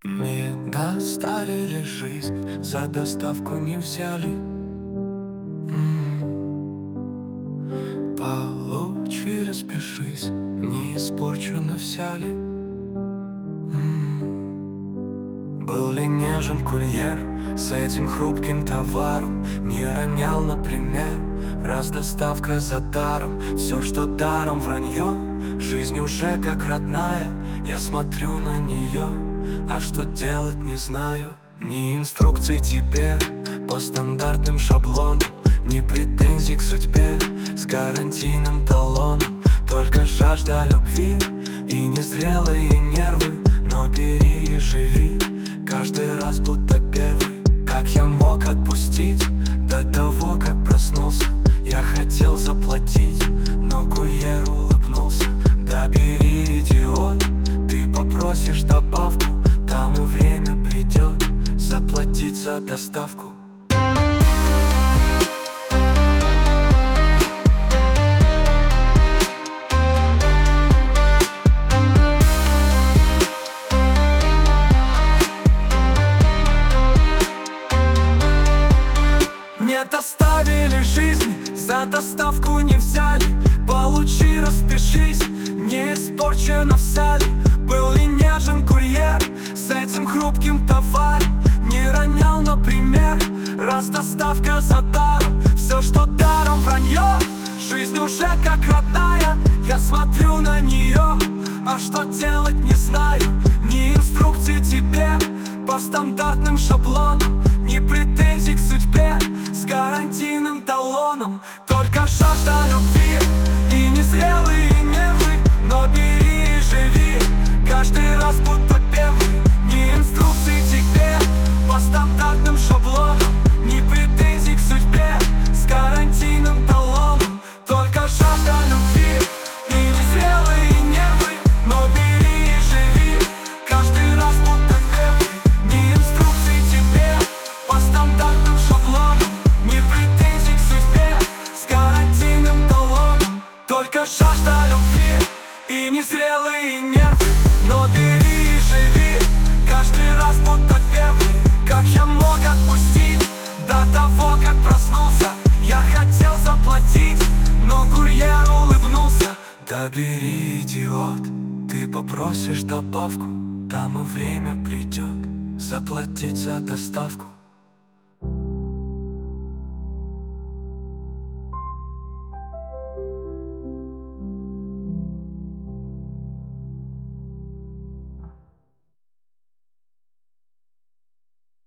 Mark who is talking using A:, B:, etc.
A: Не доставили жизнь, за доставку не взяли. Получи, распишись, не испорчено вся ли. Был ли нежен курьер с этим хрупким товаром? Не ронял, например, раз доставка за даром. Все, что даром, вранье. Жизнь уже как родная, я смотрю на нее, а что делать не знаю. Ни инструкций тебе по стандартным шаблонам, ни претензий к судьбе с гарантийным талоном. Только жажда любви и незрелые нервы. Но бери и живи, каждый раз будто первый. Как я мог отпустить до того, как проснулся? Я хотел заплатить, но курьер улыбнулся. Да бери, идиот, ты попросишь добавку, там и время придет заплатить за доставку. Не доставили жизнь, за доставку не взяли. Получи, распишись, не испорчено вся ли. Был ли нежен курьер с этим хрупким товаром? Не ронял, например, раз доставка за даром. Все, что даром, вранье. Жизнь уже как родная, я смотрю на нее, а что делать не знаю. Ни инструкций тебе по стандартным шаблонам, ни претензий к судьбе с гарантийным талоном. Только жажда любви и незрелые нервы. Но бери и живи, каждый раз будто первый. Ни инструкций тебе по стандартным шаблонам, ни претензий к судьбе с гарантийным талоном. Только жажда любви и незрелые нервы. Но бери и живи, каждый раз будто первый. Ни инструкций тебе по стандартным шаблонам, ни претензий к судьбе с гарантийным талоном. Только жажда любви и незрелые нервы. Но бери и живи, каждый раз будто первый. Как я мог отпустить до того, как проснулся? Я хотел заплатить, но курьер улыбнулся. Да бери, идиот, ты попросишь добавку, там и время придет заплатить за доставку.